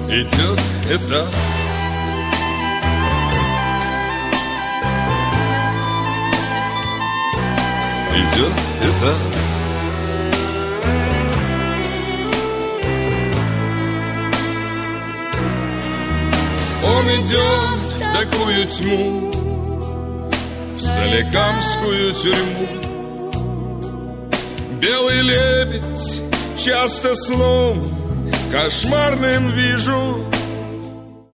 идет этап. Идет этап. Он идет в такую тьму, в Соликамскую тюрьму. Белый лебедь часто сном кошмарным вижу,